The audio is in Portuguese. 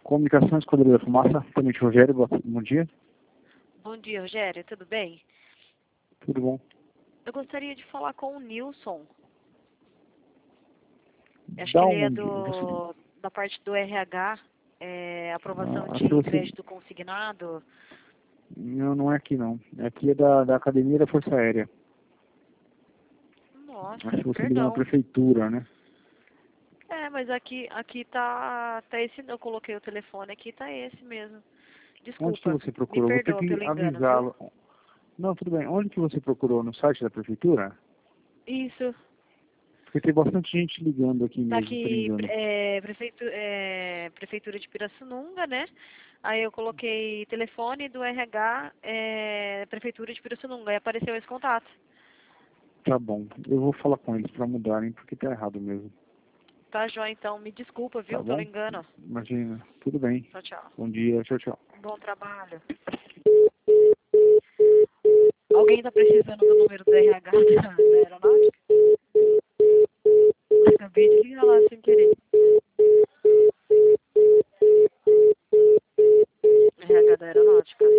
Comunicação Esquadrilha da Fumaça, Tenente Rogério, bom dia. Bom dia, Rogério, tudo bem? Tudo bom? Eu gostaria de falar com o Nilson. Acho Dá que ele é você... da parte do RH, aprovação acho que de você... crédito consignado. Não é aqui não. Aqui é da Academia da Força Aérea. Nossa, Acho que você ligou na perdão. prefeitura, né? Mas aqui tá esse, eu coloquei o telefone aqui, tá esse mesmo. Onde que Desculpa, você me procurou? Vou ter perdoa que pelo engano, viu? avisá-lo. Não, tudo bem. Onde que você procurou? No site da prefeitura? Isso, Porque tem bastante gente ligando aqui tá mesmo, por aqui, engano. Prefeitura de Pirassununga, né? Aí eu coloquei telefone do RH, Prefeitura de Pirassununga, e apareceu esse contato. Tá bom. Eu vou falar com eles para mudarem, porque tá errado mesmo. Tá, João, então me desculpa, Tá viu, pelo bom? engano. Imagina. Tudo bem. Tchau, tchau. Bom dia. Tchau, tchau. Bom trabalho. Alguém tá precisando do número do RH da aeronáutica? Acabei de ligar lá sem querer. RH da aeronáutica.